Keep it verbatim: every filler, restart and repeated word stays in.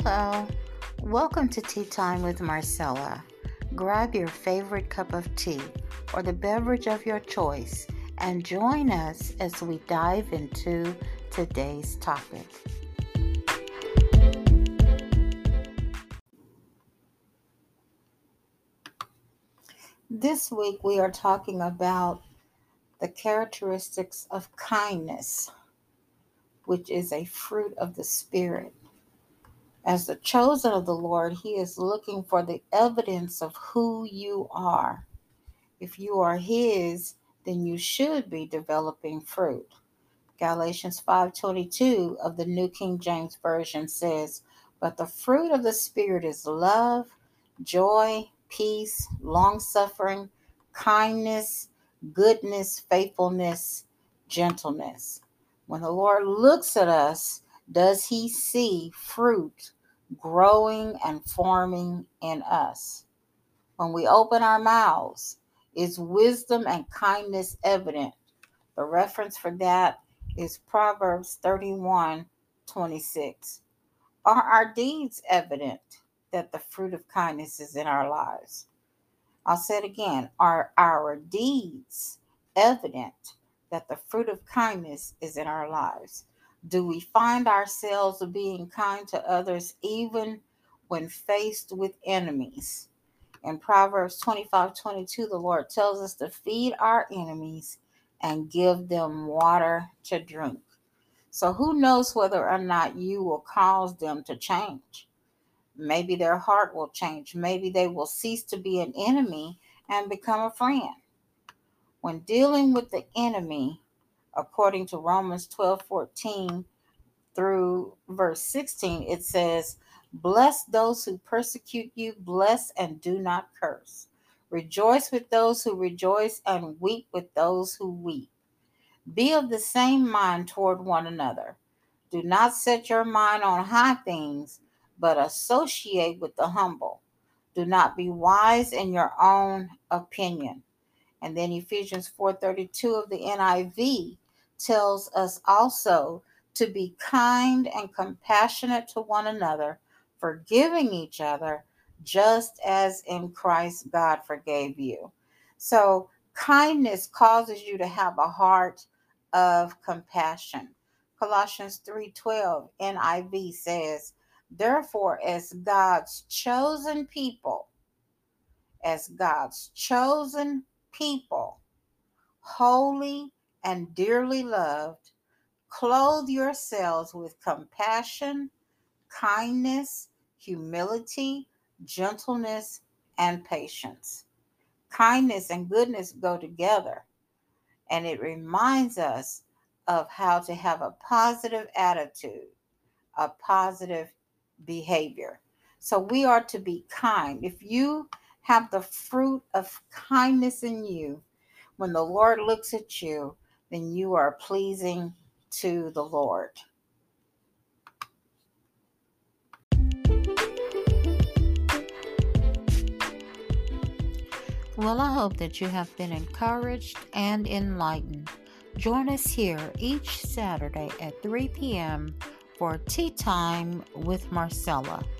Hello, welcome to Tea Time with Marcella. Grab your favorite cup of tea or the beverage of your choice and join us as we dive into today's topic. This week we are talking about the characteristics of kindness, which is a fruit of the Spirit. As the chosen of the Lord, He is looking for the evidence of who you are. If you are His, then you should be developing fruit. Galatians five twenty-two of the New King James Version says, "But the fruit of the Spirit is love, joy, peace, long-suffering, kindness, goodness, faithfulness, gentleness." When the Lord looks at us, does He see fruit growing and forming in us? When we open our mouths, is wisdom and kindness evident? The reference for that is Proverbs thirty-one twenty-six. Are our deeds evident that the fruit of kindness is in our lives? I'll say it again. Are our deeds evident that the fruit of kindness is in our lives? Do we find ourselves being kind to others even when faced with enemies? In Proverbs twenty-five twenty-two, the Lord tells us to feed our enemies and give them water to drink. So who knows whether or not you will cause them to change? Maybe their heart will change. Maybe they will cease to be an enemy and become a friend. When dealing with the enemy, according to Romans twelve fourteen through verse sixteen, it says, "Bless those who persecute you, bless and do not curse. Rejoice with those who rejoice and weep with those who weep. Be of the same mind toward one another. Do not set your mind on high things, but associate with the humble. Do not be wise in your own opinion." And then Ephesians four thirty-two of the N I V tells us also to be kind and compassionate to one another, forgiving each other, just as in Christ God forgave you. So kindness causes you to have a heart of compassion. Colossians three twelve N I V says, "Therefore, as God's chosen people, as God's chosen people, holy and dearly loved, clothe yourselves with compassion, kindness, humility, gentleness, and patience." Kindness and goodness go together, and it reminds us of how to have a positive attitude, a positive behavior. So we are to be kind. If you have the fruit of kindness in you, when the Lord looks at you, then you are pleasing to the Lord. Well, I hope that you have been encouraged and enlightened. Join us here each Saturday at three p.m. for Tea Time with Marcella.